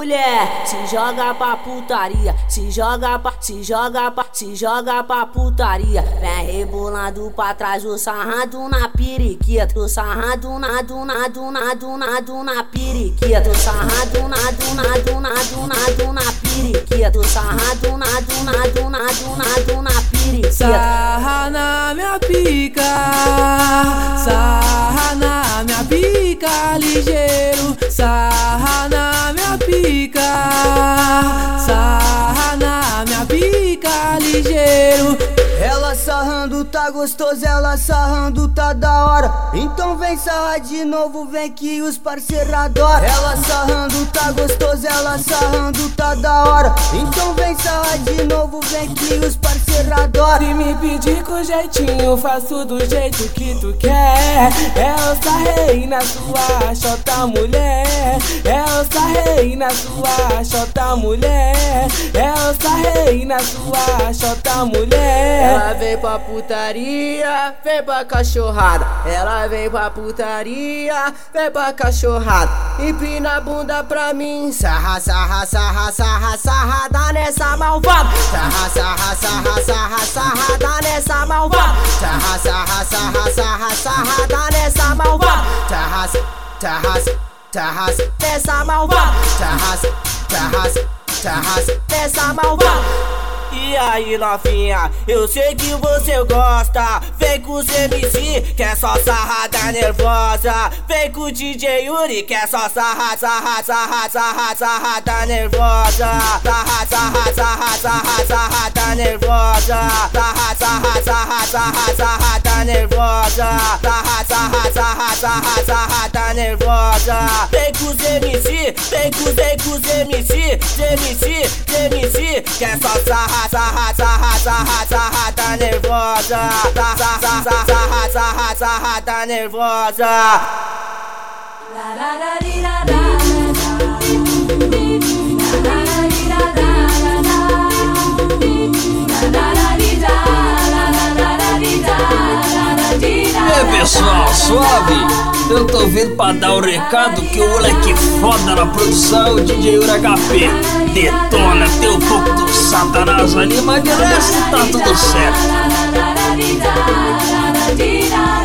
mulher, se joga pra putaria, se joga pra putaria. Vem rebolando pra trás, o sarrado na periquita, o sarrado na periquita, o sarrado na periquita, o sarrado na periquita. Sarra na minha pica, sarra na minha pica, ligeiro. Sarra na minha pica, sarra na minha pica, ligeiro. Ela sarrando tá gostoso, ela sarrando tá da hora. Então vem sarrar de novo, vem que os parceiros adoram. Ela sarrando tá gostoso, ela sarrando tá da hora. Então vem sarrar de novo, vem que os parceiros adoram. Se me pedir com jeitinho, faço do jeito que tu quer. Eu sarrei na sua chota, mulher. Eu sarrei na sua chota, mulher. Eu sarrei na sua chota, mulher. Ela vem pra putaria, vem pra cachorrada. Ela vem pra putaria, vem pra cachorrada. Empina a bunda pra mim, sarra, sarra, sarra, sarra, sarrada nessa malvada. Sarra, sarra, sarra, sarra, sarrada nessa malvada. Sarra, sarra, sarra, sarra, sarrada nessa malvada. Sarra, sarra, sarra, nessa malvada. Sarra, sarra, sarra, nessa malvada. E aí novinha, eu sei que você gosta. Vem com os MC, que é só sarrada nervosa. Vem com o DJ Yuri, que é só sarra, sarra, sarra, sarra, sarrada nervosa. Sarra, sarra, sarra, sarra, sarrada nervosa. Sarra, sarra, sarra, sarra, sarrada nervosa. Sarra, sarra, sarra, sarra, sarrada nervosa. Vem com os MC, vem com os MC, MC, que é só sarra, sarra, sarra, sarra, sarrada nervosa. Sarra, sarra, sarra, sarra, sarrada nervosa. E aí pessoal, suave? Eu tô vindo pra dar o recado que o moleque foda na produção, o DJ Yuri HP. Detona, tem um pouco do satanás ali, mas de resto tá tudo certo.